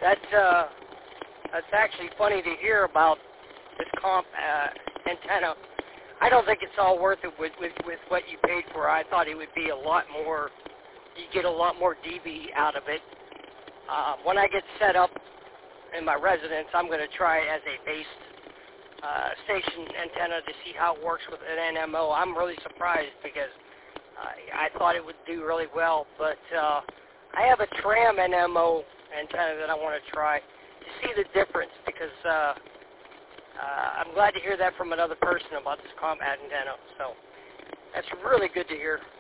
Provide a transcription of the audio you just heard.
That's actually funny to hear about this comp antenna. I don't think it's all worth it with what you paid for. I thought it would be a lot more. You get a lot more dB out of it. When I get set up in my residence, I'm going to try it as a base station antenna to see how it works with an NMO. I'm really surprised because I thought it would do really well, but I have a Tram NMO antenna that I want to try to see the difference because I'm glad to hear that from another person about this comp antenna. So that's really good to hear.